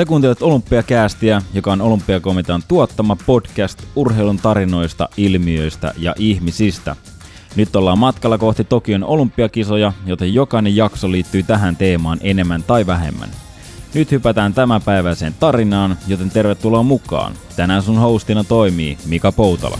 Sä kuuntelet Olympiacastia, joka on Olympiakomitean tuottama podcast urheilun tarinoista, ilmiöistä ja ihmisistä. Nyt ollaan matkalla kohti Tokion olympiakisoja, joten jokainen jakso liittyy tähän teemaan enemmän tai vähemmän. Nyt hypätään tämänpäiväiseen tarinaan, joten tervetuloa mukaan. Tänään sun hostina toimii Mika Poutala.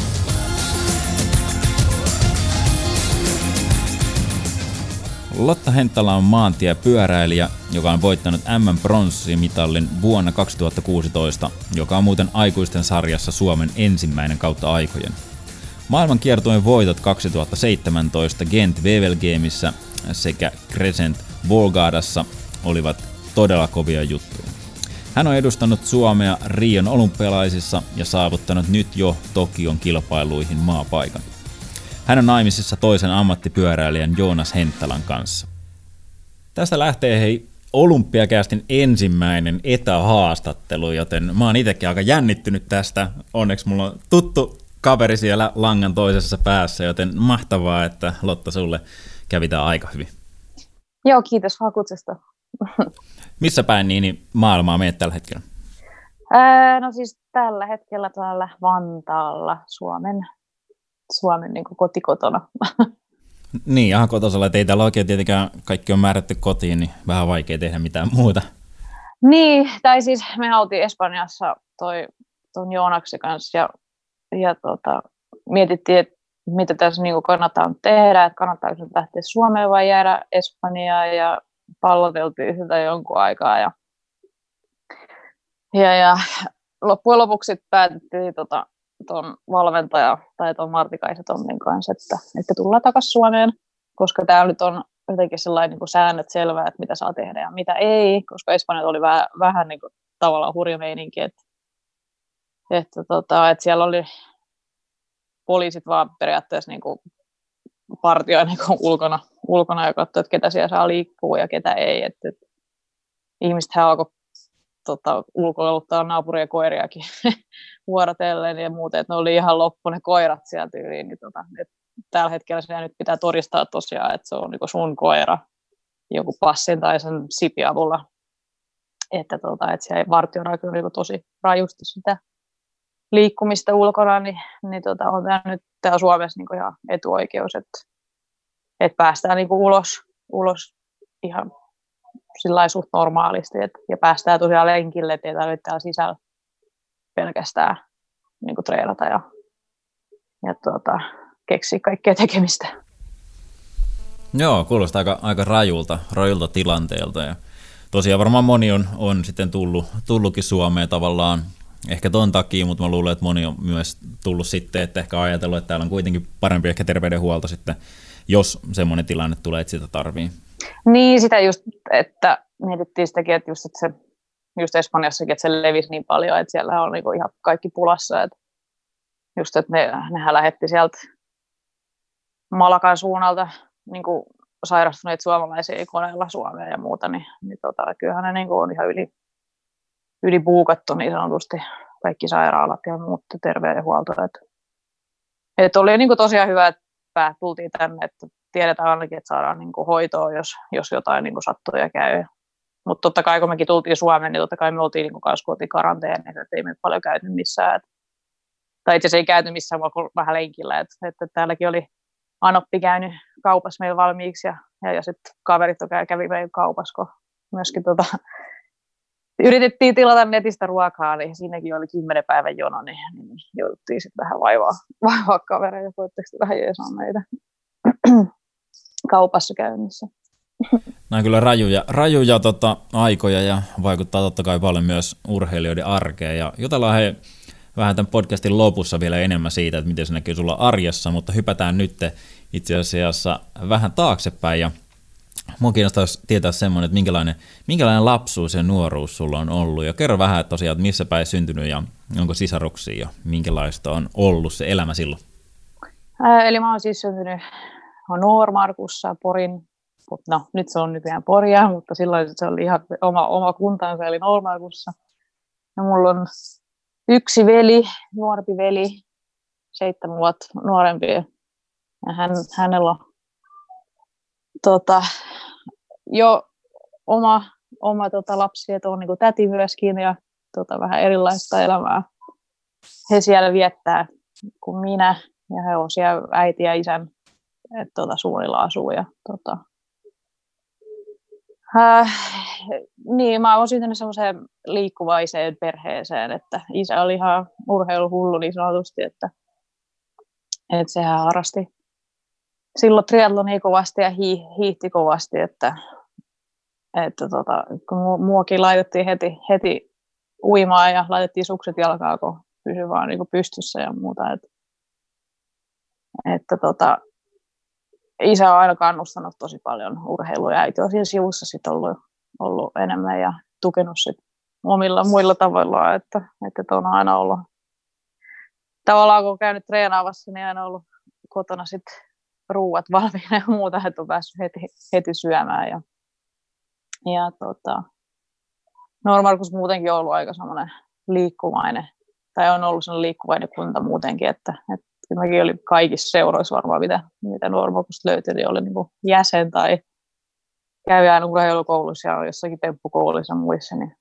Lotta Henttala on maantiepyöräilijä, joka on voittanut MM-pronssimitalin vuonna 2016, joka on muuten aikuisten sarjassa Suomen ensimmäinen kautta aikojen. Maailmankiertueen voitot 2017 Gent Wevelgemissä sekä Crescent Volgadassa olivat todella kovia juttuja. Hän on edustanut Suomea Rion olympialaisissa ja saavuttanut nyt jo Tokion kilpailuihin maapaikan. Hän on naimisissa toisen ammattipyöräilijän Joonas Henttalan kanssa. Tästä lähtee Olympiacastin ensimmäinen etähaastattelu, joten mä oon itsekin aika jännittynyt tästä. Onneksi mulla on tuttu kaveri siellä langan toisessa päässä, joten mahtavaa, että Lotta sulle kävi tää aika hyvin. Joo, kiitos vaan kutsusta. Missä päin niin maailmaa meet tällä hetkellä? No siis tällä hetkellä täällä Vantaalla, Suomen niin kuin kotikotona. Niin, ihan kotosalla, että ei täällä oikein tietenkään kaikki on määrätty kotiin, niin vähän vaikea tehdä mitään muuta. Niin, tai siis me oltiin Espanjassa ton Joonaksen kanssa ja mietittiin, että mitä tässä niin kuin kannattaa tehdä, että kannattaako nyt lähteä Suomeen vai jäädä Espanjaan ja palloteltiin sitä jonkun aikaa ja loppujen lopuksi päätettiin tuon valmentaja tai tuon Martikaisen Tommin kanssa, että tullaan takaisin Suomeen, koska täällä nyt on jotenkin sellainen niin kuin säännöt selvää, että mitä saa tehdä ja mitä ei, koska Espanjat oli vähän niin kuin tavallaan hurja meininki, että siellä oli poliisit vaan periaatteessa niin kuin partioi niin kuin ulkona ja katsoi, että ketä siellä saa liikkua ja ketä ei, että ihmisethän alkoi ulkoiluttaa naapurien koiriakin vuorotellen ja muuten, että ne oli ihan loppu ne koirat sieltä tyyliin, niin tällä hetkellä se nyt pitää todistaa tosiaan, että se on niin sun koira joku passin tai sen SIPin avulla, että siellä vartioidaan kyllä niin tosi rajusti sitä liikkumista ulkona, niin on tämä nyt täällä Suomessa niin ihan etuoikeus, että päästään niin ulos ihan sillä suht normaalisti, ja päästään tosiaan lenkille, ettei tarvitse täällä sisällä pelkästään niin kuin treenata ja keksiä kaikkea tekemistä. Joo, kuulostaa aika rajulta tilanteelta. Ja tosiaan varmaan moni on sitten tullutkin Suomeen tavallaan ehkä ton takia, mutta mä luulen, että moni on myös tullut sitten, että ehkä ajatellut, että täällä on kuitenkin parempi ehkä terveydenhuolto sitten, jos semmoinen tilanne tulee, että sitä tarvii. Niin, sitä just, että mietittiin sitäkin, että se just Espanjassakin, että se levisi niin paljon, että siellä on niinku ihan kaikki pulassa, että just, että nehän lähetti sieltä Malakan suunnalta niinku sairastuneita suomalaisia koneella Suomeen ja muuta, niin kyllähän ne niinku on ihan ylibuukattu niin sanotusti kaikki sairaalat ja muut terveydenhuolto. Että oli niinku tosiaan hyvä, että tultiin tänne, että tiedetään ainakin, että saadaan niinku hoitoa, jos jotain niinku sattuu ja käy. Mutta totta kai, kun mekin tultiin Suomeen, niin totta kai me oltiin niinku kanssa karanteenissa, että ei me paljon käyty missään. Tai itse asiassa ei käyty missään, vaan vähän lenkillä. Että täälläkin oli Anoppi käynyt kaupassa meillä valmiiksi ja sitten kaverit kävi meidän kaupassa, kun myöskin yritettiin tilata netistä ruokaa, niin siinäkin oli 10 päivän jono, niin jouduttiin sitten vähän vaivaa kavereita, että voitteko vähän jeesaa meitä kaupassa käynnissä. Nämä on kyllä rajuja aikoja ja vaikuttaa totta kai paljon myös urheilijoiden arkeen. Ja jutellaan vähän tämän podcastin lopussa vielä enemmän siitä, että miten se näkyy sulla arjessa, mutta hypätään nyt itse asiassa vähän taaksepäin. Ja minua kiinnostaisi tietää semmoinen, että minkälainen lapsuus ja nuoruus sulla on ollut. Ja kerro vähän, että tosiaan, että missä päin syntynyt ja onko sisaruksia ja minkälaista on ollut se elämä silloin? Eli mä oon siis syntynyt Noormarkussa, Porin. No, nyt se on nykyään Poria, mutta silloin se oli ihan oma kuntansa, eli Noormarkussa. Ja mulla on yksi veli, nuorempi veli, 7 vuotta nuorempi. Ja hänellä on jo oma oma lapsi, että on niin kuin täti myöskin ja vähän erilaista elämää he siellä viettää kuin minä. Ja he on siellä äiti ja isän, että suunilla asuu. Ja, niin, mä oon syntynyt semmoiseen liikkuvaiseen perheeseen, että isä oli ihan urheiluhullu niin sanotusti, että sehän harrasti silloin triathlonia kovasti ja hiihti kovasti, että kun muakin laitettiin heti uimaan ja laitettiin sukset jalkaan, kun pysyi vaan niin kuin pystyssä ja muuta. Isä on aina kannustanut tosi paljon urheilua ja äiti on siinä sivussa sit ollut enemmän ja tukenut sit omilla muilla tavoilla, että on aina ollut tavallaan kun on käynyt treenaavassa, niin aina ollut kotona sit ruuat valmiina ja muuta, että on päässyt heti syömään ja no Markus muutenkin on ollut aika semmoinen liikkuvainen, tai on ollut semmoinen liikkuvainen kunta muutenkin, että mäkin olin kaikissa seuroissa varmaan, mitä Markusta löytyi, niin oli niin kuin jäsen tai kävi aina urheilukoulussa ja jossakin temppukouluissa ja muissa, niin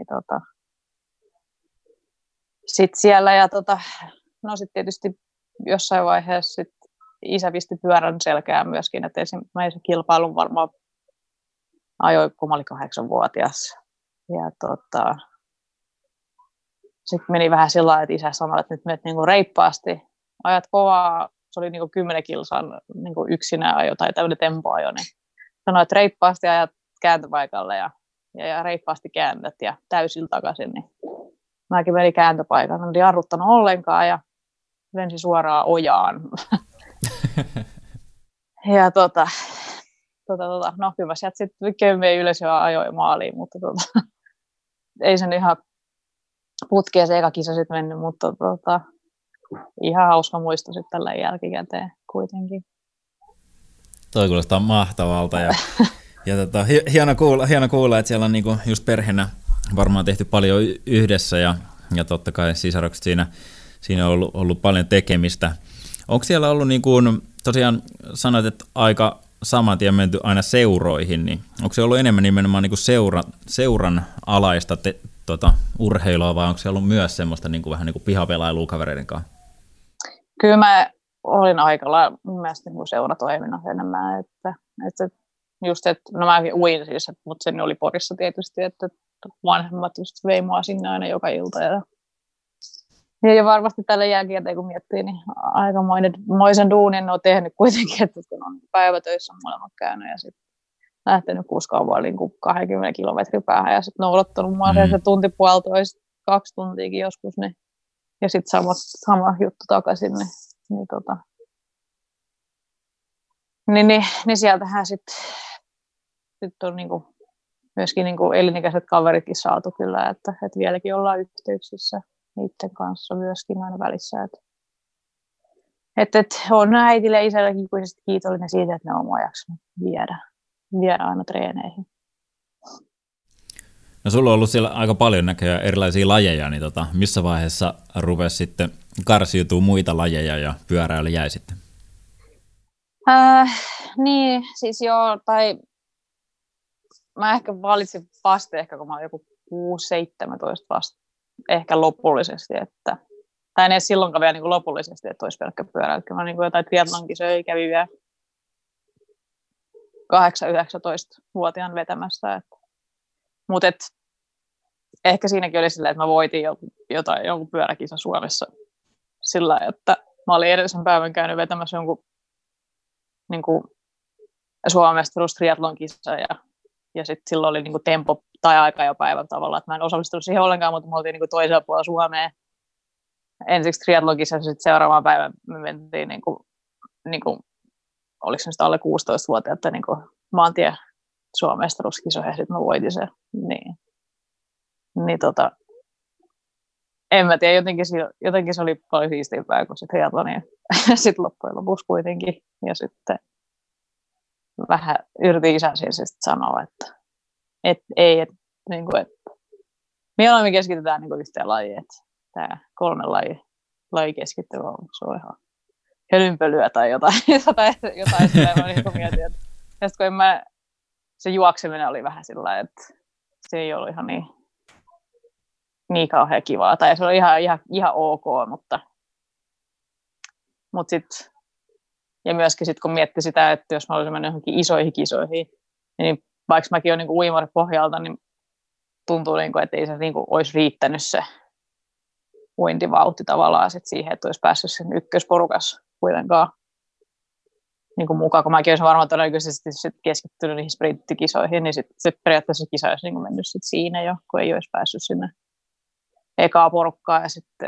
sitten siellä ja no sitten tietysti jossain vaiheessa sit isä pisti pyörän selkään myöskin, että ensimmäisen kilpailun varmaan ajoin, kun mä olin 8-vuotias. Ja sitten meni vähän sillä lailla, että isä sanoi, että nyt menet niinku reippaasti, ajat kovaa, se oli niinku 10 kilsan niinku yksinään ajo tai tämmöinen tempoajo, niin sanoi, että reippaasti ajat kääntöpaikalle ja reippaasti käännät ja täysillä takaisin, niin mäkin menin kääntöpaikalle, en jarruttanut ollenkaan ja lensin suoraan ojaan. Ja no kyllä sieltä sitten köymiä ylös ja ajoin maaliin, mutta ei sen ihan putkeen se eka kisa sitten mennyt, mutta ihan hauska muisto sitten tällä jälkikäteen kuitenkin. Toi kuulostaa mahtavalta ja hieno kuulla, että siellä on niinku just perheenä varmaan tehty paljon yhdessä ja totta kai sisarukset siinä on ollut paljon tekemistä. Onko siellä ollut, niin kuin tosiaan sanoit, että aika saman tien menty aina seuroihin, niin onko se ollut enemmän nimenomaan niin kuin seuran alaista urheilua vai onko se ollut myös semmoista niin kuin vähän niin kuin pihapelailua kavereiden kanssa? Kyllä mä olin aika lailla mun mielestä niin kuin seuratoiminnassa enemmän, että just, että no mä uin siis, mutta sen oli Porissa tietysti, että vanhemmat just vei mua sinne aina joka ilta ja varmasti tällä jälkikäteen, kun miettii, niin aikamoisen duunin on tehnyt kuitenkin, että kun on päivätöissä molemmat käynyt ja sitten lähtenyt kuskaamaan niin 20 kilometrin päähän ja sitten noudattanut mua se tunti puolitoista, 2 tuntiakin joskus, niin, ja sitten sama juttu takaisin, niin sieltähän sitten on niinku, myöskin niinku elinikäiset kaveritkin saatu kyllä, että vieläkin ollaan yhteyksissä niiden kanssa myöskin aina välissä. Että on äitille ja isällekin ikuisesti kiitollinen siitä, että ne on mua jaksanut viedä aina treeneihin. No sulla on ollut siellä aika paljon näköjään erilaisia lajeja, niin missä vaiheessa rupesi sitten karsiutuu muita lajeja ja pyöräily jäi sitten? Niin, siis joo, tai mä ehkä valitsin vasta ehkä, kun mä olin joku 6-17 vasta, ehkä lopullisesti, tai en edes silloinkaan vielä niin lopullisesti, että olisi pelkkä pyöräily. Mä niin jotain triathlonkisoja kävin vielä 8-19-vuotiaan vetämässä. Mutta ehkä siinäkin oli silleen, että mä voitin jonkun pyöräkisa Suomessa sillä, että mä olin edellisen päivän käynyt vetämässä jonkun niin Suomen mestaruus triathlonkisa ja sitten silloin oli niin tempo tai aika jo päivän tavalla, että mä en osallistunut siihen ollenkaan, mutta me oltiin niin toisella puolella Suomea ensiksi triathlonkisa ja sitten seuraavaan päivän me mentiin oliko se alle 16-vuotiaat niin maantie Suomen mestaruuskisoihin ja sitten mä voitin sen. Niin, en mä tiedä, jotenkin se oli paljon siistimpää kuin se triathloni sitten loppujen lopuksi kuitenkin. Ja sitten vähän yritin isän siis sanoa, että mieluummin keskitytään niin yhteen lajiin, että tämä 3 laji keskittyy, se on ihan hölynpölyä tai jotain sitä mä niin mietin. Ja sitten kun se juokseminen oli vähän sillä, että se ei ollut ihan niin kauhean kivaa. Tai se oli ihan ok, mutta sitten, ja myöskin sitten kun mietti sitä, että jos mä olisin mennyt johonkin isoihin kisoihin, niin vaikka mäkin olen niin uimaripohjalta, niin tuntuu, niin kuin, että ei se niin kuin olisi riittänyt se uintivauhti tavallaan sit siihen, että olisi päässyt sen ykkösporukassa kuitenkaan niin kuin mukaan, kun mäkin olisin varmaan todennäköisesti sit keskittynyt niihin sprinttikisoihin, niin sitten periaatteessa kisa olisi niin mennyt sit siinä jo, kun ei olisi päässyt sinne ekaa porukkaa, ja sitten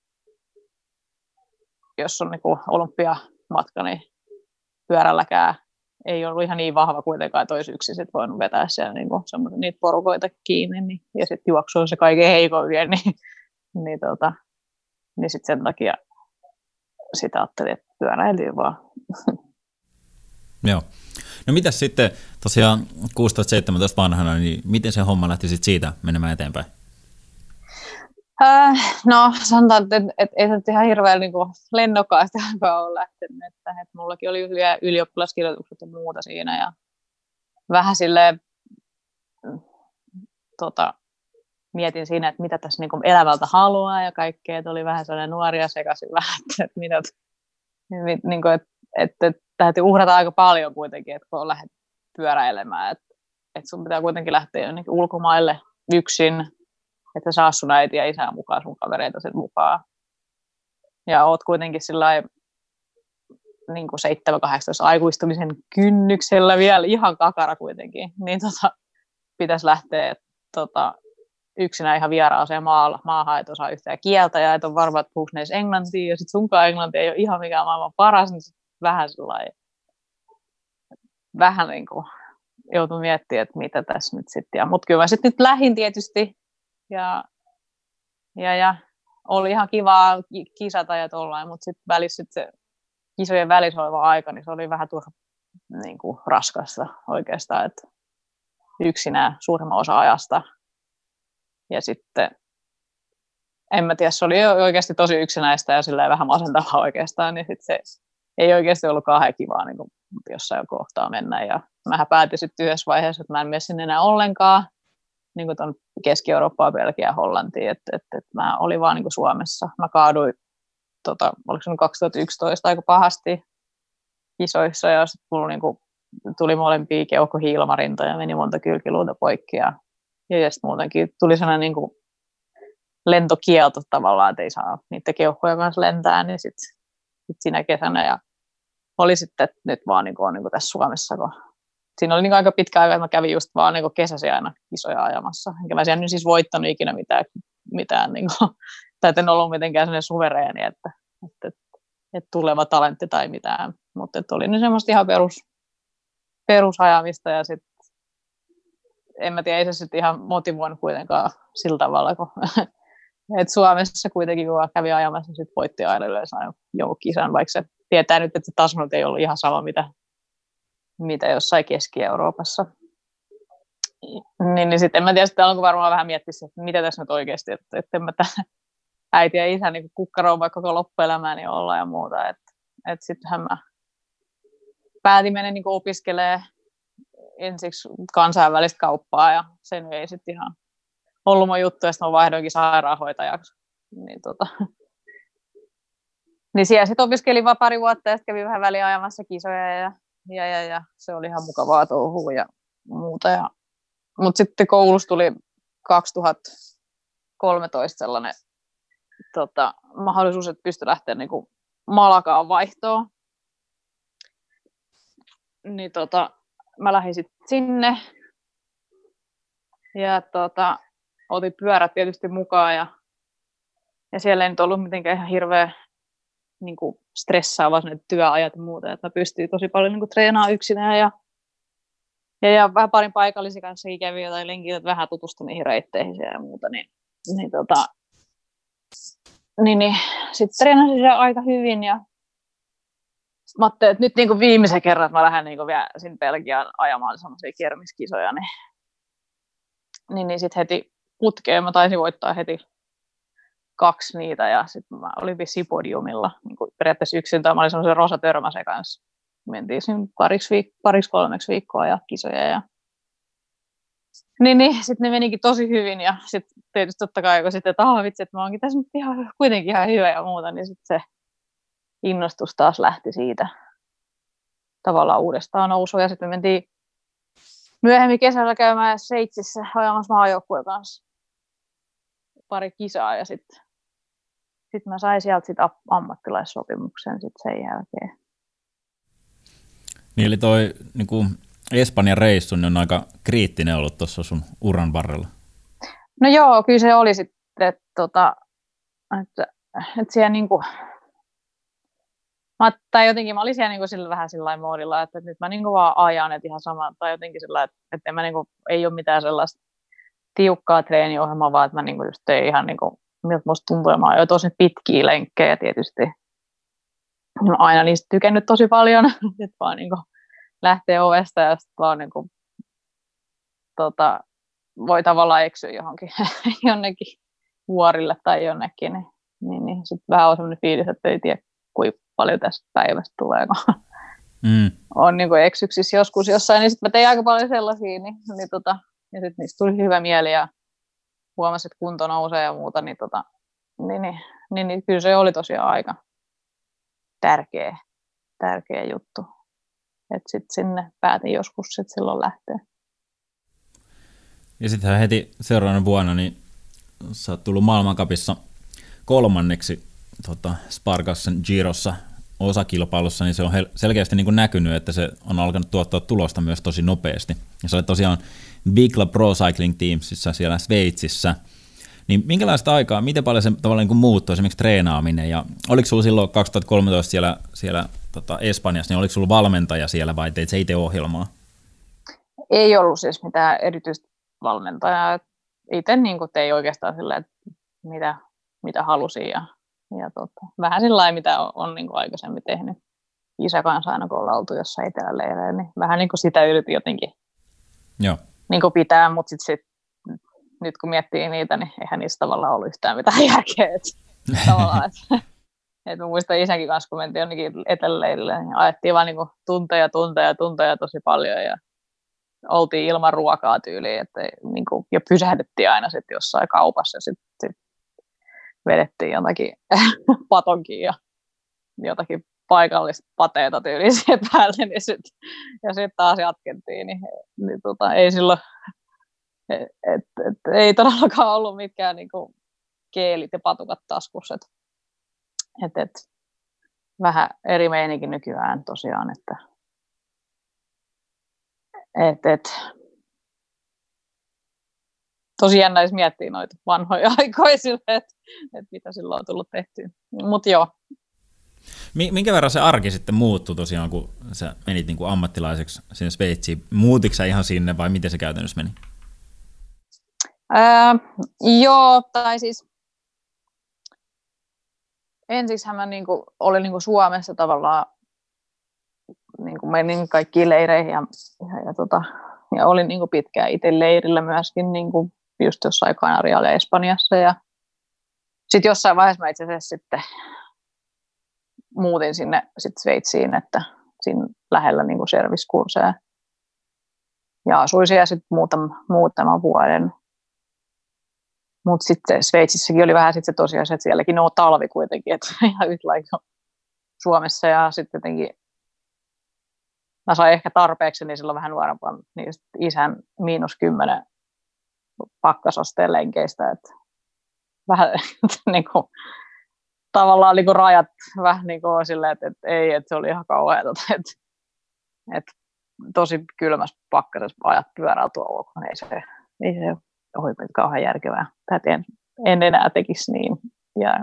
jos on niin kuin olympiamatka, niin pyörälläkään ei ollut ihan niin vahva kuitenkaan, että olisi yksin sit voinut vetää siellä niin niitä porukoita kiinni, niin, ja sitten juoksu on se kaiken heikoin vielä, niin sitten sen takia sitä ajattelin, että pyöräilyy vaan. Joo. No mitäs sitten tosiaan 16-17 vanhana, niin miten se homma lähti sitten siitä menemään eteenpäin? No sanotaan, että ei se nyt ihan hirveän niin lennokkaasti ole lähtenyt, että mullakin oli vielä ylioppilaskirjoitukset ja muuta siinä, ja vähän silleen mietin siinä, että mitä tässä niin elävältä haluaa ja kaikkea, että oli vähän sellainen nuoria sekaisin vähän, että täytyy uhrata aika paljon kuitenkin, että kun lähdet pyöräilemään, että sun pitää kuitenkin lähteä jonnekin ulkomaille yksin, että saa sun äiti ja isää mukaan, sun kavereita sen mukaan. Ja oot kuitenkin sillain niin 7-18 aikuistumisen kynnyksellä vielä, ihan kakara kuitenkin, niin pitäisi lähteä yksinään ihan vieraaseen maahan, et osaa yhtään kieltä ja et ole varma, että puhuisi edes englantia, ja sitten sunkaan englanti ei ole ihan mikään maailman paras, niin vähän niin kuin joutui miettimään, että mitä tässä nyt sitten. Mutta kyllä mä sitten nyt lähdin tietysti, ja oli ihan kivaa kisata ja tollain, mutta sitten välissä se kisojen välissä oleva aika, niin se oli vähän niin kuin raskasta oikeastaan, että yksinään suurimman osa ajasta. Ja sitten, en mä tiedä, se oli oikeasti tosi yksinäistä ja silleen vähän masentavaa oikeastaan, niin sitten se ei oikeasti ollut kauhean kivaa niin kuin jossain kohtaa mennä. Ja mähän päätin sitten yhdessä vaiheessa, että mä en mene sinne enää ollenkaan, niin kuin tuon Keski-Eurooppaa, Belgia ja Hollantiin, että mä olin vaan niin kuin Suomessa. Mä kaaduin, oliko se 2011 aika pahasti kisoissa, ja sitten mulla niin kuin tuli molempia keuhkohiilamarintoja ja meni monta kylkiluuta poikki, ja sitten muutenkin tuli sellainen niin kuin lentokielto tavallaan, että ei saa niiden keuhkoja kanssa lentää, niin sitten siinä kesänä, ja oli sitten, että nyt vaan niin kuin tässä Suomessa, kun siinä oli niin aika pitkä aika, että mä kävin just vaan niin kesäisiä aina kisoja ajamassa. Enkä mä siellä nyt siis voittanut ikinä mitään niin kuin, tai en ollut mitenkään sellainen suvereeni, että tuleva talentti tai mitään. Mutta oli nyt semmoista ihan perusajamista, ja sitten en mä tiedä, ei se sitten ihan motivoinut kuitenkaan sillä tavalla, kun et Suomessa kuitenkin, kun kävi ajamassa, niin sitten voitti aina yleensä jonkun kisan, vaikka se tietää nyt, että se taso ei ollut ihan sama, mitä jossain Keski-Euroopassa. Niin sitten en mä tiedä, sitten alkoi varmaan vähän miettiä, että mitä tässä nyt oikeasti, että en mä äiti ja isä niin kukkaroon vaikka koko loppuelämääni olla ja muuta. Että sittenhän mä päätin mennä niin opiskelemaan ensiksi kansainvälistä kauppaa, ja sen ei sitten ihan ollut mun juttu, ja sitten mä vaihdoinkin sairaanhoitajaksi. Niin siellä sitten opiskelin vaan pari vuotta, ja sitten kävin vähän väliin ajamassa kisoja, ja se oli ihan mukavaa touhua ja muuta. Mutta sitten koulussa tuli 2013 sellainen mahdollisuus, että pystyi lähteä niinku Malagaan vaihtoon. Niin mä lähdin sitten sinne, ja otin pyörät tietysti mukaan, ja siellä ei nyt ollut mitenkään ihan hirveä niinku stressaava työajat ja muuta, että mä pystyin tosi paljon niinku treenaamaan yksinään, ja vähän parin paikallisia kanssa kävi jotain lenkillä, että vähän tutustui niihin reitteihin ja muuta, niin sitten treenasin siellä aika hyvin, ja mä ajattelin, että nyt niinku viimeisen kerran, että mä lähden niinku vielä sinne Belgiaan ajamaan semmoisia kermiskisoja, niin sitten heti putkeen mä taisin voittaa heti 2 niitä, ja sitten mä olin vissiin podiumilla niin periaatteessa yksin, tai mä olin semmoisen Rosa Törmäsen kanssa. Mentiin siinä 2-3 viikkoa ja kisoja. sitten ne menikin tosi hyvin ja sitten tietysti totta kai kun sitten, että vitsi, että mä oonkin tässä nyt kuitenkin ihan hyvä ja muuta, niin sitten se innostus taas lähti siitä tavallaan uudestaan nousuun ja sitten me mentiin myöhemmin kesällä käymään Sveitsissä ajamassa maajoukkueen kanssa pari kisaa ja sitten mä sain sieltä sit ammattilaissopimuksen sit sen jälkeen. Niin eli toi niin Espanjan reissu niin on aika kriittinen ollut tuossa sun uran varrella. No joo, kyllä se oli sitten, että siellä niinku, tai jotenkin mä olin siellä niinku sillä vähän sillä moodilla, että nyt mä niinku vaan ajan, että ihan sama, tai jotenkin sillä, että en mä niinku, ei ole mitään sellaista tiukkaa treeniohjelmaa, vaan että mä niinku just tein ihan niinku, miltä musta tuntuu, ja mä oon jo tosi pitkiä lenkkejä tietysti. No aina niistä tykännyt tosi paljon, että vaan niinku lähtee ovesta ja sitten vaan niinku, voi tavallaan eksyä johonkin jonnekin vuorille tai jonnekin, niin sitten vähän on sellainen fiilis, että ei tiedä kuinka paljon tästä päivästä tulee, kun on niinku eksyksissä joskus jossain, niin sitten mä tein aika paljon sellaisia, ja sitten niistä tuli hyvä mieli ja huomasin, että kunto nousee ja muuta, niin kyllä se oli tosiaan aika tärkeä juttu, että sitten sinne päätin joskus sit silloin lähteä. Ja sittenhän heti seuraavana vuonna niin sä oot tullut maailmancupissa 3. Sparkassen Girossa osakilpailussa, niin se on selkeästi niin kuin näkynyt, että se on alkanut tuottaa tulosta myös tosi nopeasti. Ja sä olet tosiaan Big Club Pro Cycling Teamsissa siellä Sveitsissä. Niin minkälaista aikaa, miten paljon se tavallaan niin muuttui esimerkiksi treenaaminen, ja oliko sulla silloin 2013 siellä Espanjassa, niin oliko sulla valmentaja siellä vai teit sä itse ohjelmaa? Ei ollut siis mitään erityistä valmentajaa. Itse niin tein oikeastaan sillä, että mitä halusin ja vähän sillä lailla, mitä on niin aikaisemmin tehnyt. Isä kanssa aina, kun ollaan oltu jossain eteläleireillä, niin vähän niin sitä yritin jotenkin niin pitää, mutta sitten nyt kun miettii niitä, niin eihän niistä tavallaan ollut yhtään mitään järkeä. Mä muistan isänkin kanssa, kun mentiin jonnekin eteläleirille, niin ajettiin vaan niin tunteja tosi paljon ja oltiin ilman ruokaa tyyliin, että niin kuin, ja pysähdyttiin aina sitten jossain kaupassa ja sitten vedettiin jotakin patonkin ja jotakin paikallista pateita tyyliin siihen päälle, niin sitten taas jatkettiin, niin ei silloin, ei todellakaan ollut mitkään niinku keelit ja patukat taskussa, et vähän eri meininki nykyään tosiaan, että tosi jännä, jos miettii noita vanhoja aikoja sille, että mitä silloin on tullut tehtyä. Mutta joo. Minkä verran se arki sitten muuttui tosiaan, kun sä menit niin kuin ammattilaiseksi sinne Sveitsiin? Muutitko sä ihan sinne vai miten se käytännössä meni? Joo, tai siis ensiksihän mä niinku olin niinku Suomessa tavallaan, niinku menin kaikkiin leireihin ja olin niinku pitkään itse leirillä myöskin niinku just jossain Kanarialla ja Espanjassa. Ja sitten jossain vaiheessa mä itse asiassa sitten muutin sinne sit Sveitsiin, että siinä lähellä niinku service-kursseja. Ja asuin siellä sitten muutaman vuoden. Mutta sitten Sveitsissäkin oli vähän sit se tosiaan, että sielläkin on talvi kuitenkin, että ihan yhtä lailla Suomessa. Ja sitten jotenkin mä sain ehkä tarpeeksi, niin silloin vähän nuorempaan niin isän -10 pakkasasteen lenkeistä. Että vähän niin kuin, tavallaan niin kuin rajat vähän niin kuin silleen, että ei, että se oli ihan kauheata. Että tosi kylmässä pakkasessa ajat pyörällä tuolla ulkona, ei se oli kauhean järkevää. En enää tekisi niin. Ja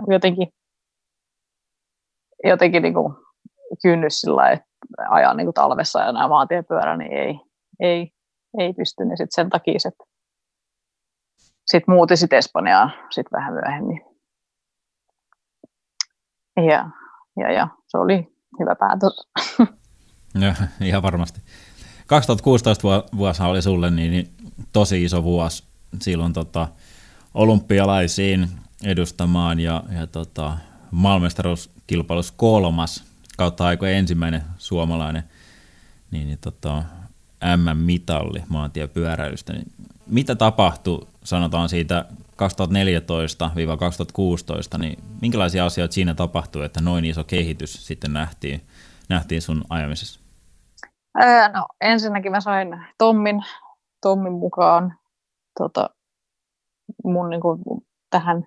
jotenkin niin kuin kynnys sillä että ajaa niin kuin talvessa ja nämä maantiepyörä, niin ei pysty. Niin sit sen takia sit muutin sit Espanjaan sit vähän myöhemmin. Ja se oli hyvä päätös. Joo, ihan varmasti. 2016 vuosi oli sulle niin tosi iso vuosi silloin olympialaisiin edustamaan ja maailmanmestaruuskilpailussa 3. kautta aikojen ensimmäinen suomalainen MM-mitalli maantiepyöräilystä. Niin mitä tapahtui, sanotaan siitä 2014-2016, niin minkälaisia asioita siinä tapahtui, että noin iso kehitys sitten nähtiin sun ajamisessa? No ensinnäkin mä sain Tommin mukaan mun tähän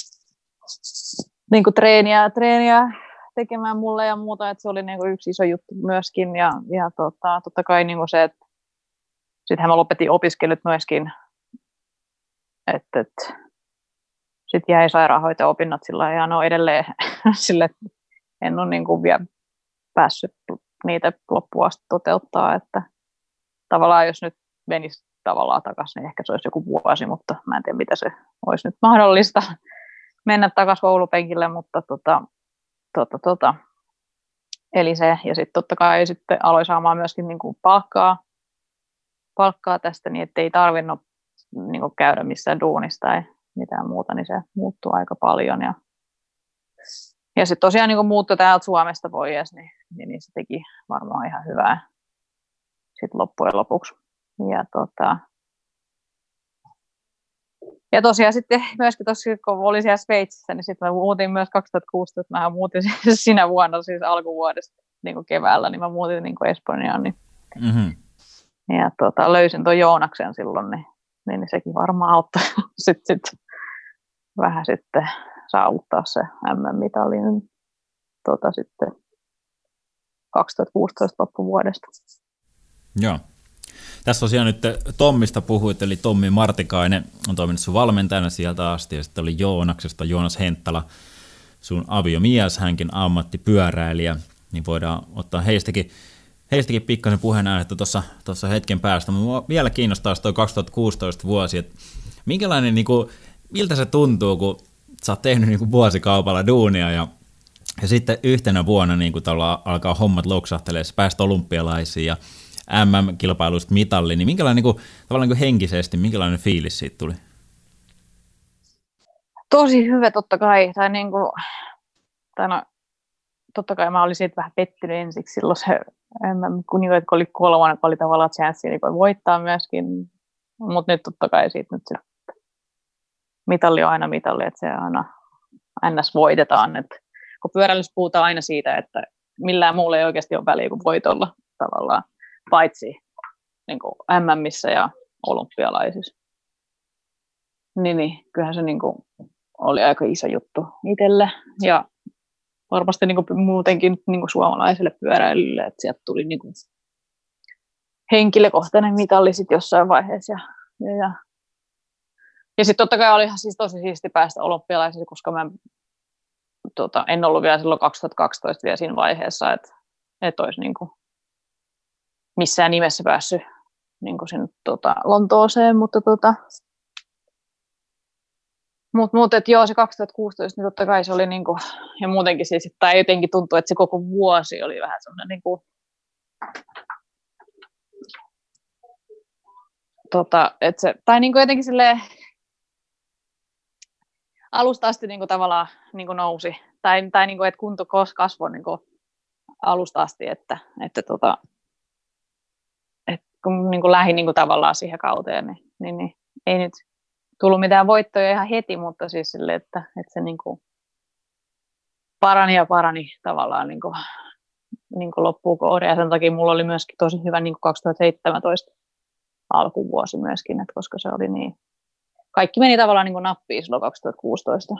treeniä tekemään mulle ja muuta, että se oli yksi iso juttu myöskin ja totta kai se, että sittenhän mä lopetin opiskelut myöskin, että sitten jäi sairaanhoitaja-opinnot sillä ja no edelleen sille, että en ole vielä päässyt niitä loppuun asti toteuttaa, että tavallaan jos nyt menisi tavallaan takaisin, niin ehkä se olisi joku vuosi, mutta mä en tiedä, mitä se olisi nyt mahdollista mennä takaisin koulupenkille, mutta eli se, ja sitten totta kai sitten aloin saamaan myöskin palkkaa tästä, niin ettei tarvinnut käydä missään duunissa tai mitään muuta, niin se muuttuu aika paljon, ja sitten tosiaan muuttui täältä Suomesta pois, niin se teki varmaan ihan hyvää sitten loppujen lopuksi. Ja tosiaan sitten myöskin kun olin siellä Sveitsissä, niin sitten mä muutin myös 2016, mä muutin sinä vuonna, siis alkuvuodesta keväällä, niin mä muutin Espanjaan. Mm-hmm. Ja löysin tuon Joonaksen silloin, niin sekin varmaan auttoi sitten vähän sitten saavuttaa se MM-mitalin sitten 2016 loppuvuodesta. Joo. Tässä tosiaan nyt Tommista puhuit, eli Tommi Martikainen on toiminut sun valmentajana sieltä asti, ja sitten oli Joonaksesta Joonas Henttala, sun aviomies, hänkin ammattipyöräilijä, niin voidaan ottaa heistäkin pikkasen puheenaihetta tuossa hetken päästä. Minua vielä kiinnostaa tuo 2016 vuosi, että minkälainen, miltä se tuntuu, kun sä oot tehnyt vuosikaupalla duunia, ja sitten yhtenä vuonna alkaa hommat loksahtelee, sä pääst olympialaisiin, ja MM-kilpailusta mitalli, niin minkälainen tavallaan henkisesti, minkälainen fiilis siitä tuli? Tosi hyvä totta kai, totta kai mä olin siitä vähän pettynyt ensiksi silloin se kun oli kolmannen, kun oli tavallaan chanssi niin voittaa myöskin, mutta nyt totta kai siitä nyt se mitalli on aina mitalli, että se aina ns. Voitetaan, että kun pyöräilyssä puhutaan aina siitä, että millään muulla ei oikeasti ole väliä kuin voitolla tavallaan, paitsi MMissä ja olympialaisissa. Niin, kyllähän se oli aika iso juttu itselle ja varmasti muutenkin suomalaiselle pyöräilylle, että sieltä tuli henkilökohtainen mitalli sit jossain vaiheessa. Ja sitten totta kai olihan siis tosi siisti päästä olympialaisille, koska mä en ollut vielä silloin 2012 vielä siinä vaiheessa, että olisi missään nimessä päässyt sinne Lontooseen, mutta että joo, se 2016, niin totta kai se oli ja muutenkin siis, tai jotenkin tuntui, että se koko vuosi oli vähän semmoinen että se, tai jotenkin silleen alusta asti tavallaan nousi, tai että kunto kasvoi alusta asti, että kun lähdin tavallaan siihen kauteen, niin ei nyt tullut mitään voittoja ihan heti, mutta siis sille, että se parani tavallaan loppuun kohden. Ja sen takia mulla oli myöskin tosi hyvä 2017 alkuvuosi myöskin, että koska se oli niin, kaikki meni tavallaan nappiin silloin 2016.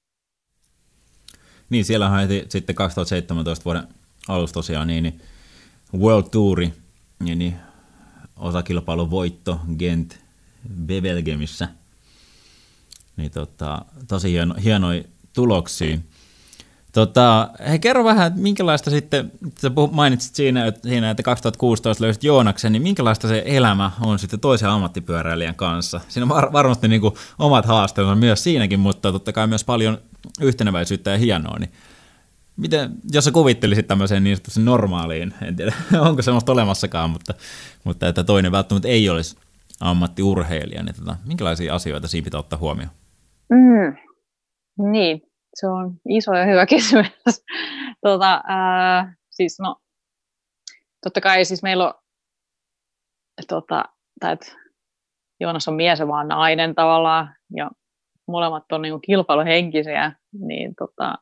Niin, siellä heti sitten 2017 vuoden alussa tosiaan niin World Touri, niin osakilpailun voitto Gent Wevelgemissä. Niin tosi hienoja tuloksia. Hei, kerro vähän, että minkälaista sitten, sä mainitsit siinä, että 2016 löysit Joonaksen, niin minkälaista se elämä on sitten toisen ammattipyöräilijän kanssa? Siinä on varmasti omat haasteensa myös siinäkin, mutta totta kai myös paljon yhteneväisyyttä ja hienoa. Niin miten, jos sä kuvittelisit tämmöiseen niin sanotusti normaaliin, en tiedä onko semmoista olemassakaan, mutta että toinen välttämättä ei olisi ammattiurheilija, niin minkälaisia asioita siinä pitää ottaa huomioon? Niin, se on iso ja hyvä kysymys. Siis no, totta kai siis meillä on, Joonas on mies ja mä oon nainen tavallaan, ja molemmat on niin kuin kilpailuhenkisiä, niin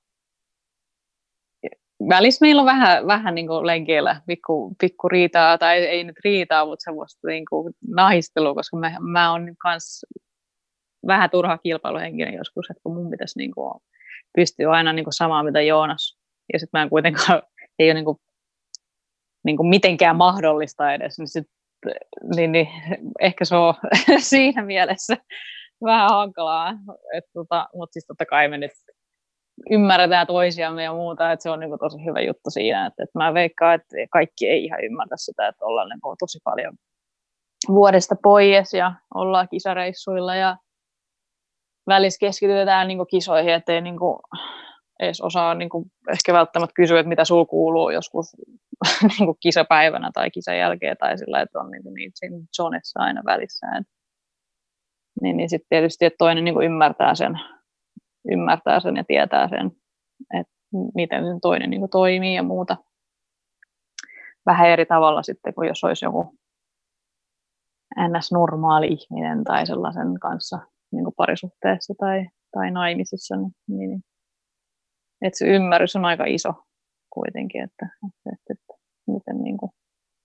välissä meillä on vähän niin kuin lenkeillä pikku riitaa, tai ei nyt riitaa, mutta semmoista niin kuin nahistelua, koska mä oon kans vähän turha kilpailuhenkinen joskus, että kun mun pitäisi niin kuin pystyä aina niin kuin samaan mitä Joonas, ja sitten mä en kuitenkaan, ei ole niin kuin mitenkään mahdollista edes, niin ehkä se on siinä mielessä vähän hankalaa, mutta siis totta kai me nyt ymmärretään toisiamme ja muuta, että se on niin kuin tosi hyvä juttu siinä, että mä veikkaan, että kaikki ei ihan ymmärrä sitä, että ollaan niin kuin tosi paljon vuodesta pois ja ollaan kisareissuilla ja välissä keskitytään niin kuin kisoihin, ettei niin kuin edes osaa niin kuin ehkä välttämättä kysyä, että mitä sulla kuuluu joskus niin kuin kisapäivänä tai kisan jälkeen tai sillä, että on niin siinä zonessa aina välissä. Niin sitten tietysti, että toinen niin kuin ymmärtää sen ja tietää sen, että miten sen toinen niin kuin toimii ja muuta. Vähän eri tavalla sitten, kuin jos olisi joku NS-normaali ihminen tai sellaisen kanssa niin kuin parisuhteessa tai naimisissa. Niin, että se ymmärrys on aika iso kuitenkin, että miten niin kuin.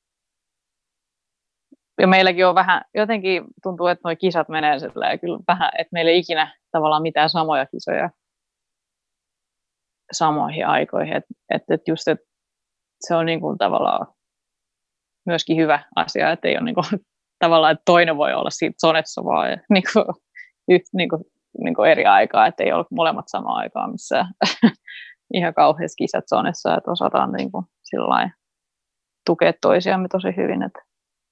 Ja meilläkin on vähän, jotenkin tuntuu, että nuo kisat menee sillä kyllä vähän, että meillä ei ikinä tavallaan mitään samoja kisoja samoihin aikoihin. Että just, että se on niin kuin tavallaan myöskin hyvä asia, että ei ole niin kuin, tavallaan, että toinen voi olla siitä zonessa vaan niin kuin eri aikaa, että ei ole molemmat samaan aikaan missään ihan kauheassa kisat zonessa, että osataan niin kuin sillain tukea toisiamme tosi hyvin, että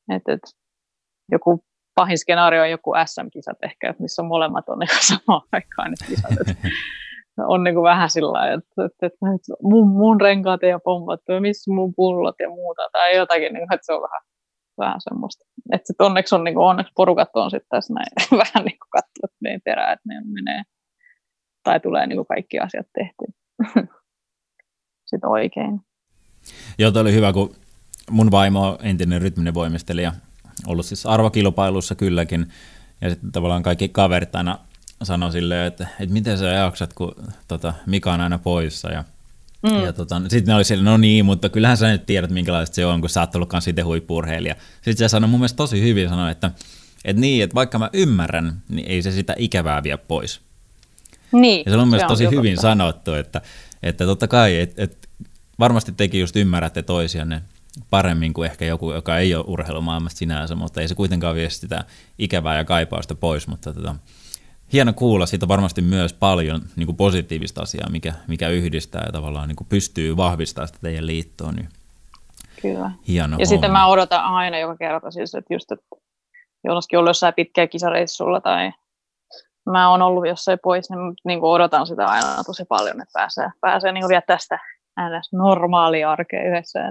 joku pahin skenaario on joku SM-kisat ehkä, missä molemmat on niin samaan aikaan ne kisat. On niin kuin vähän sillä lailla, että mun renkaat ei ole pommattu ja missä mun pullot ja muuta tai jotakin, niin kuin, että se on vähän semmoista. Että sitten onneksi porukat on sitten tässä näin vähän niin kuin katsovat meidän perään, että ne menee tai tulee niin kuin kaikki asiat tehtyä sitten oikein. Joo, toi oli hyvä, kun mun vaimo on entinen rytminen voimistelija, ollut siis arvokilpailussa kylläkin, ja sitten tavallaan kaikki kaverit aina sanoi silleen, että miten sä jaksat, kun Mika on aina poissa, ja sitten ne oli silleen, no niin, mutta kyllähän sä nyt tiedät, minkälaista se on, kun sä oot ollutkaan siitä huippu-urheilija. Sitten se sanoi mun mielestä tosi hyvin, että vaikka mä ymmärrän, niin ei se sitä ikävää vie pois. Niin, ja se on mun mielestä tosi hyvin sanottu, että totta kai, että varmasti tekin just ymmärrätte toisianne paremmin kuin ehkä joku, joka ei ole urheilumaailmasta sinänsä, mutta ei se kuitenkaan vie sitä ikävää ja kaipausta pois, mutta hieno kuulla, siitä on varmasti myös paljon niin kuin positiivista asiaa, mikä yhdistää ja tavallaan niin kuin pystyy vahvistamaan sitä teidän liittoon. Niin kyllä. Hieno ja sitten mä odotan aina joka kerta siis, että just, että jollekin ollut jossain pitkä kisareissulla tai mä oon ollut jossain pois, niin kuin odotan sitä aina tosi paljon, että pääsee niin kuin vielä tästä normaalia arkea yhdessä,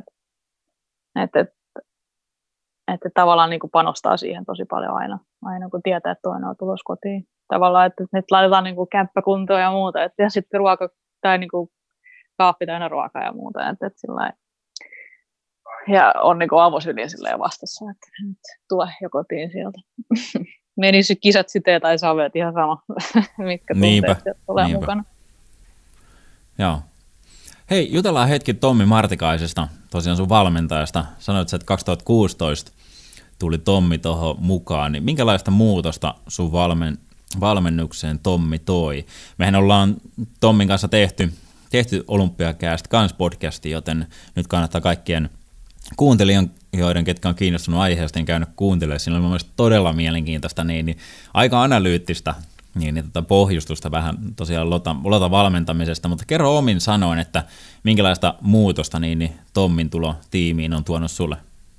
että tavallaan niin kuin panostaa siihen tosi paljon aina kun tietää, että toinen on tulossa kotiin. Tavallaan, että nyt laitetaan niin kuin kämppäkuntoa ja muuta, ja sitten ruoka tai niin kuin kaappi täynnä ruokaa ja muuta, että sillai, ja on niin kuin avosylin silleen vastassa, että nyt tule jo kotiin sieltä. Menisi kisat siteen tai saveet ihan sama, mitkä tunteet tulee mukana. Joo. Hei, jutellaan hetki Tommi Martikaisesta, tosiaan sun valmentajasta. Sanoit, että 2016 tuli Tommi tuohon mukaan, niin minkälaista muutosta sun valmennukseen Tommi toi? Mehän ollaan Tommin kanssa tehty Olympiacast kans podcasti, joten nyt kannattaa kaikkien kuuntelijoiden, ketkä on kiinnostunut aiheesta, niin käynyt kuuntelemaan. Siinä oli mun mielestä todella mielenkiintoista, niin aika analyyttistä pohjustusta vähän tosiaan Lota valmentamisesta, mutta kerro omin sanoin, että minkälaista muutosta niin Tommin tulo tiimiin on tuonut sulle?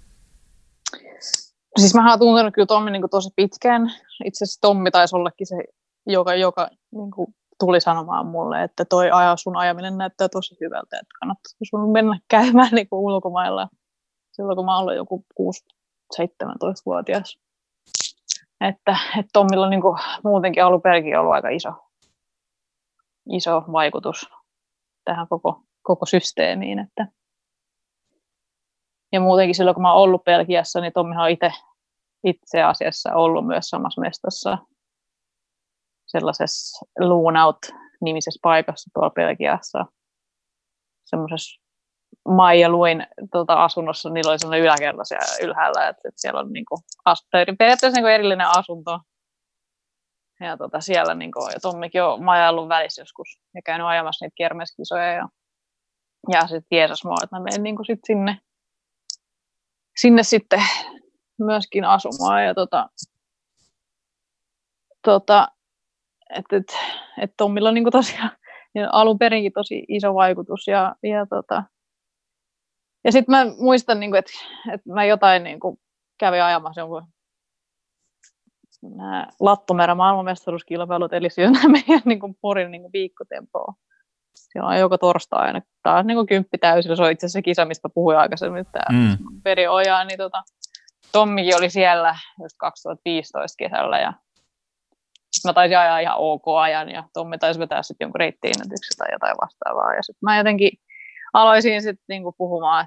Siis mä oon tuntenut kyllä Tommin niin kuin tosi pitkään. Itse asiassa Tommi taisi ollakin se, joka niin kuin tuli sanomaan mulle, että toi sun ajaminen näyttää tosi hyvältä, että kannattaa sun mennä käymään niin kuin ulkomailla. Silloin kun mä olin joku 6-17-vuotias. Että Tommilla on niin kuin muutenkin alun perin ollut aika iso vaikutus tähän koko systeemiin. Että. Ja muutenkin silloin kun mä oon ollut Belgiassa, niin Tommihan on itse asiassa ollut myös samassa mestassa sellaisessa Luunaut-nimisessä paikassa tuolla Belgiassa. Semmoisessa Maija Luin asunnossa, niillä oli sellainen yläkerta siellä ylhäällä, että siellä on niinku, periaatteessa niinku erillinen asunto. Ja siellä niinku, ja Tommikin on majaillut välissä joskus ja käynyt ajamassa niitä kermeskisoja. Ja sitten jeesas mua, että mä menen niinku sit sinne sitten myöskin asumaan. Ja että Tommilla on niinku tosiaan alun perinkin tosi iso vaikutus. Ja sitten mä muistan, niinku, että mä jotain niinku kävin ajamassa jonkun Lattomerä maailmanmestaruuskilpailut, eli siellä meidän niinku Porin niinku viikkotempoa. Siellä on joka torstai aina. Tämä on niinku 10 täysillä. Se on itse asiassa se kisa, mistä puhuin aikaisemmin, tämä Veri Ojaa. Niin Tommikin oli siellä just 2015 kesällä. Ja sitten mä taisin ajaa ihan ok ajan. Ja Tommi taisi vetää sitten jonkun reittiennätyksen tai jotain vastaavaa. Ja sitten mä jotenkin aloisin sitten niinku puhumaan,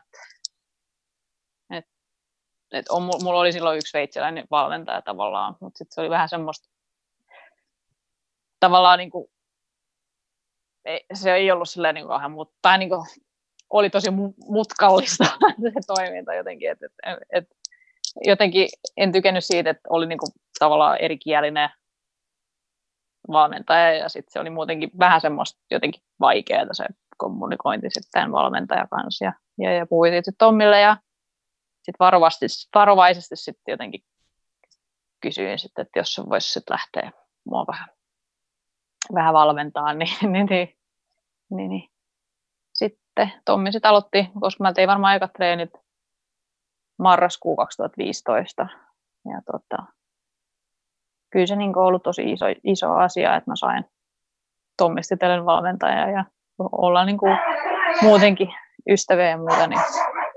että mulla oli silloin yksi sveitsiläinen valmentaja tavallaan. Mutta sitten se oli vähän semmoista tavallaan niinku se ei ollut silleen niin kauhean, mutta niin oli tosi mutkallista se toiminta jotenkin, että jotenkin en tykännyt siitä, että oli niin kuin tavallaan erikielinen valmentaja ja sitten se oli muutenkin vähän semmoista jotenkin vaikeaa se kommunikointi sitten tämän valmentajan kanssa ja puhuin sitten Tommille ja sitten varovaisesti sitten jotenkin kysyin sitten, että jos se voisi sitten lähteä mua vähän valmentaa, niin sitten Tommi sitten aloitti, koska mä tein varmaan ekat treenit marraskuu 2015. Ja kyllä se niin ollut tosi iso asia, että mä sain Tommista itselleni valmentaja ja ollaan niin kuin muutenkin ystäviä ja muuta, niin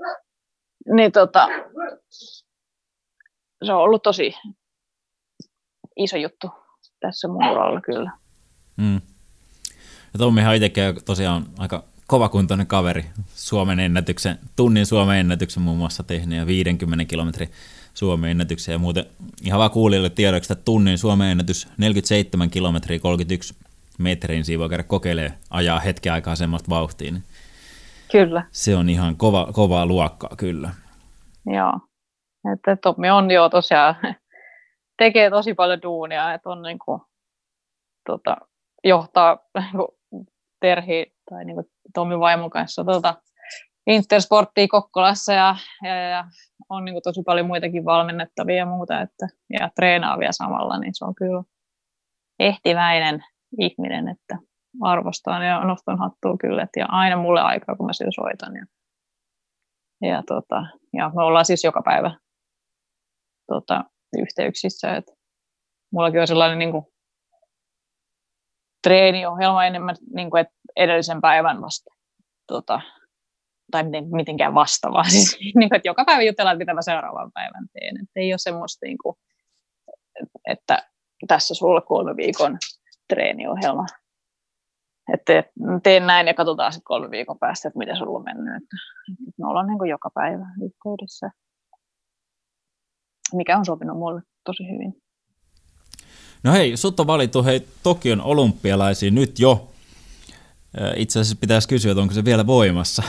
se on ollut tosi iso juttu tässä mun uralla kyllä. Ja Tommihan itsekin tosiaan aika kovakuntoinen kaveri. Tunnin Suomen ennätyksen muun muassa tehnyt ja 50 kilometrin Suomen ennätyksen. Ja muuten ihan vaan kuulijoille tiedoksi, että tunnin Suomen ennätys 47 kilometriä 31 metriin. Siinä voi käydä kokeilemaan ajaa hetken aikaa semmoista vauhtia. Niin kyllä. Se on ihan kovaa luokkaa kyllä. Joo. Että Tommi on jo tosiaan, tekee tosi paljon duunia, että on niinku, johtaa niinku Terhi tai niinku Tommin vaimon kanssa Intersporttia Kokkolassa ja on niinku tosi paljon muitakin valmennettavia ja muuta, ja treenaa vielä samalla, niin se on kyllä ehtiväinen ihminen, että arvostan ja nostan hattua kyllä, ja aina mulle aikaa, kun mä sillä soitan. Ja me ollaan siis joka päivä yhteyksissä, että mullakin on sellainen niinku treeniohjelma enemmän niin kuin, edellisen päivän vasta, tai mitenkään vastaavaa. Siis, niin kuin, että joka päivä jutellaan, että mitä mä seuraavan päivän teen. Että ei ole semmoista, niin kuin, että tässä sulla 3 viikon treeniohjelma. Että teen näin ja katsotaan sitten 3 viikon päästä, että miten sulla on mennyt. Että me ollaan niin kuin joka päivä yhteydessä, mikä on sopinut mulle tosi hyvin. No hei, sut on valittu Tokion olympialaisiin nyt jo. Itse asiassa pitäisi kysyä, että onko se vielä voimassa?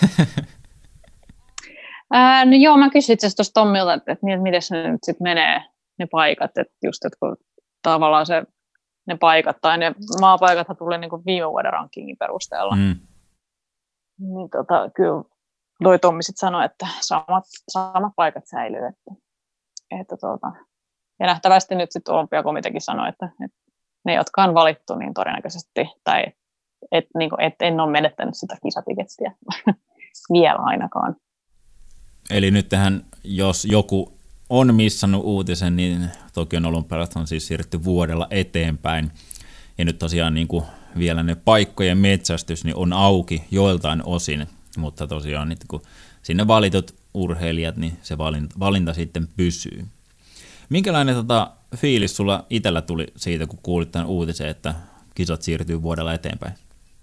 No joo, mä kysyin itse asiassa tuosta Tommilta, että miten ne nyt sitten menee, ne paikat. Että just, että kun tavallaan ne paikat, tai ne maapaikathan tuli niin kuin viime vuoden rankingin perusteella. Niin kyllä toi Tommi sitten sanoi, että samat paikat säilyy. Ja nähtävästi nyt sitten Olympiakomiteakin sanoi, että ne, jotka on valittu, niin todennäköisesti, tai et en ole menettänyt sitä kisatikettiä vielä ainakaan. Eli nyt tähän, jos joku on missannut uutisen, niin Tokion olympialaiset on siis siirretty vuodella eteenpäin. Ja nyt tosiaan niin kuin vielä ne paikkojen metsästys niin on auki joiltain osin, mutta tosiaan niin kun sinne valitut urheilijat, niin se valinta sitten pysyy. Minkälainen fiilis sulla itsellä tuli siitä, kun kuulit tämän uutisen, että kisat siirtyy vuodella eteenpäin?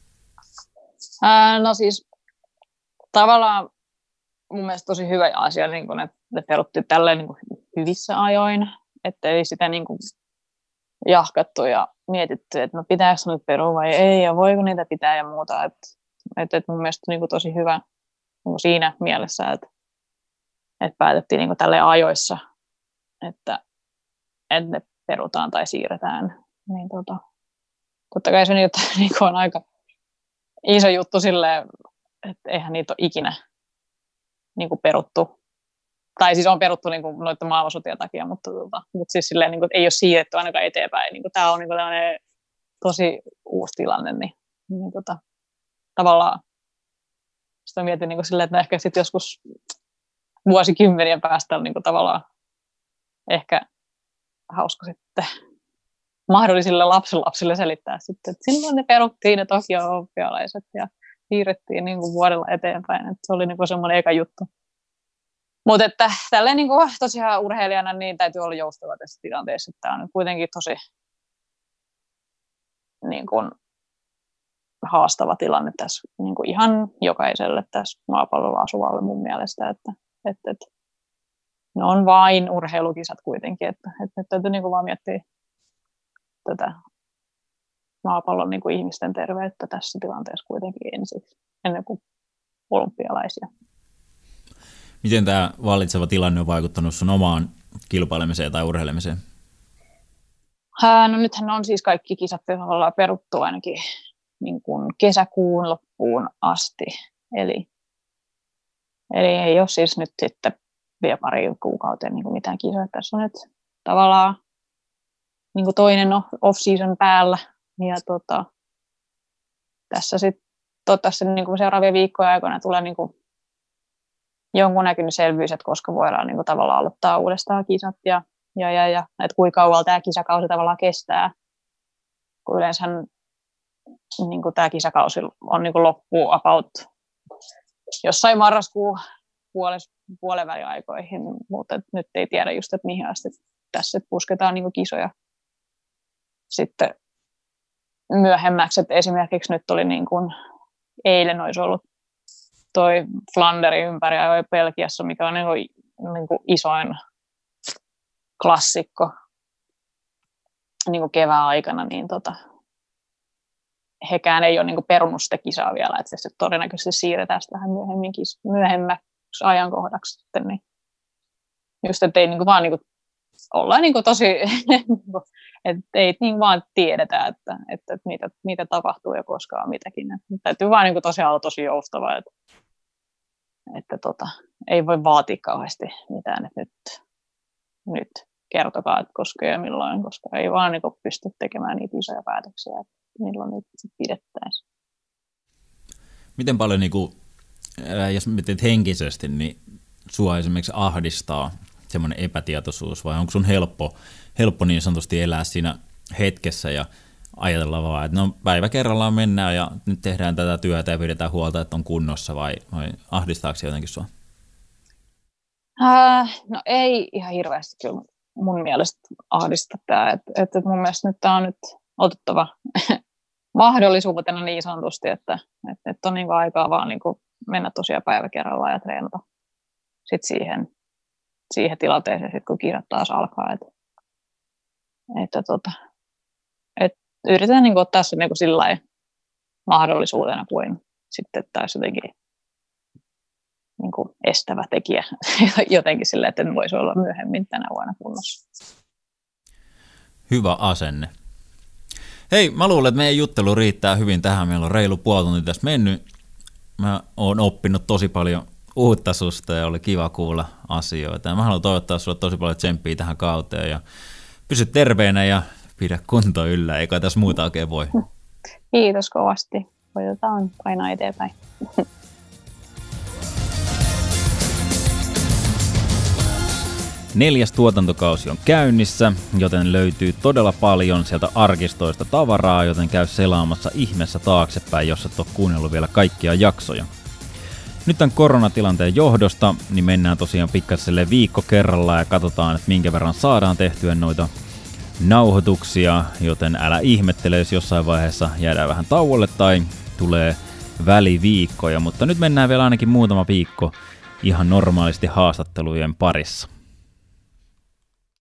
No siis tavallaan mun mielestä tosi hyvä asia, niin kun ne perutti tälleen niin hyvissä ajoin, että ei sitä niin kuin jahkattu ja mietitty, että no pitääkö nyt perua vai ei ja voiko niitä pitää ja muuta. Että mun mielestä niin kuin tosi hyvä niin siinä mielessä, että päätettiin niin kuin tälleen ajoissa, että ne perutaan tai siirretään. Niin totta kai se niin kuin on aika iso juttu silleen, että eihän niitä ole ikinä niin kuin peruttu. Tai siis on peruttu niin kuin noiden maailmansotien takia, mutta siis silleen, niin kuin, että ei ole siirretty ainakaan eteenpäin. Niin kuin, tämä on niin kuin tällainen tosi uusi tilanne. Niin tavallaan sitä mietin niin kuin silleen, että ehkä sitten joskus vuosikymmenien päästä on niin kuin tavallaan ehkä hauska sitten mahdollisille lapsille selittää sitten, että silloin ne peruttiin ne Tokio-olympialaiset ja siirrettiin niin kuin vuodella eteenpäin. Että se oli niin kuin semmoinen eka juttu. Mutta että tälleen niin kuin tosiaan urheilijana niin täytyy olla joustava tässä tilanteessa. Tämä on kuitenkin tosi niin kuin haastava tilanne tässä niin kuin ihan jokaiselle tässä maapallolla asuvalle mun mielestä. Että ne on vain urheilukisat kuitenkin. Että nyt täytyy niin kuin vaan miettiä tätä maapallon niin kuin ihmisten terveyttä tässä tilanteessa kuitenkin ensiksi, ennen kuin olympialaisia. Miten tämä vallitseva tilanne on vaikuttanut sun omaan kilpailemiseen tai urheilemiseen? No nythän on siis kaikki kisat ollaan peruttu ainakin niin kuin kesäkuun loppuun asti. Eli ei ole siis nyt sitten vielä pari kuukauteen niin kuin mitään kisoja. Tässä on nyt tavallaan niin kuin toinen off-season päällä. Ja tässä sitten toivottavasti niin kuin seuraavien viikkojen aikana tulee niin kuin jonkunnäköinen selvyys, että koska voidaan niin kuin tavallaan aloittaa uudestaan kisat ja että kuinka kauan tämä kisakausi tavallaan kestää. Kun yleensä niin kuin tämä kisakausi on niin kuin loppuu about jossain marraskuun puolenvälin aikoihin, mutta nyt ei tiedä just, että mihin asti tässä pusketaan niin kuin kisoja sitten myöhemmäksi. Että esimerkiksi nyt oli niin kuin eilen olisi ollut toi Flanderin ympäriajoi Belgiassa, mikä on niin kuin isoin klassikko niin kuin kevään aikana, niin hekään ei ole niin kuin perunut sitä kisaa vielä, että se todennäköisesti siirretään tähän myöhemmäksi ajankohdaksi sitten, niin just, että ei niin kuin vaan niin kuin ollaan niin kuin tosi, että ei niin vaan tiedetä, että mitä tapahtuu ja koskaan mitäkin. Että täytyy vaan niin kuin tosiaan olla tosi joustavaa, että ei voi vaatia kauheasti mitään, että nyt kertokaa, että koska ja milloin, koska ei vaan niin kuin pysty tekemään niitä isoja päätöksiä, että milloin niitä pidettäisiin. Miten paljon, niin kuin, jos mietit henkisesti, niin sua esimerkiksi ahdistaa semmoinen epätietoisuus, vai onko sun helppo niin sanotusti elää siinä hetkessä ja ajatella vaan, että no päivä kerrallaan mennään ja nyt tehdään tätä työtä ja pidetään huolta, että on kunnossa, vai ahdistaako se jotenkin sua? No ei ihan hirveästi kyllä mun mielestä ahdista tämä, että mun mielestä nyt tämä on nyt otettava mahdollisuutena niin sanotusti, että on niin kuin aikaa vaan niin kuin mennä tosiaan päivä kerrallaan ja treenata sit siihen tilanteeseen, sit kun kisat taas alkaa. Että yritetään niin kuin ottaa se niin kuin sillain mahdollisuutena kuin sitten taas jotenkin niin kuin estävä tekijä jotenkin silleen, että en voisi olla myöhemmin tänä vuonna kunnossa. Hyvä asenne. Hei, mä luulen, että meidän juttelu riittää hyvin tähän. Meillä on reilu puoli tuntia tässä mennyt. Mä oon oppinut tosi paljon uutta susta ja oli kiva kuulla asioita. Ja mä haluan toivottaa sulle tosi paljon tsemppiä tähän kauteen ja pysy terveenä ja pidä kunto yllä. Eikä tässä muuta oikein voi. Kiitos kovasti. Koitetaan painaa eteenpäin. Neljäs tuotantokausi on käynnissä, joten löytyy todella paljon sieltä arkistoista tavaraa, joten käy selaamassa ihmeessä taaksepäin, jos et ole kuunnellut vielä kaikkia jaksoja. Nyt tämän koronatilanteen johdosta, niin mennään tosiaan pikkaiselle viikko kerrallaan ja katsotaan, että minkä verran saadaan tehtyä noita nauhoituksia, joten älä ihmettele, jos jossain vaiheessa jäädään vähän tauolle tai tulee väliviikkoja, mutta nyt mennään vielä ainakin muutama viikko ihan normaalisti haastattelujen parissa.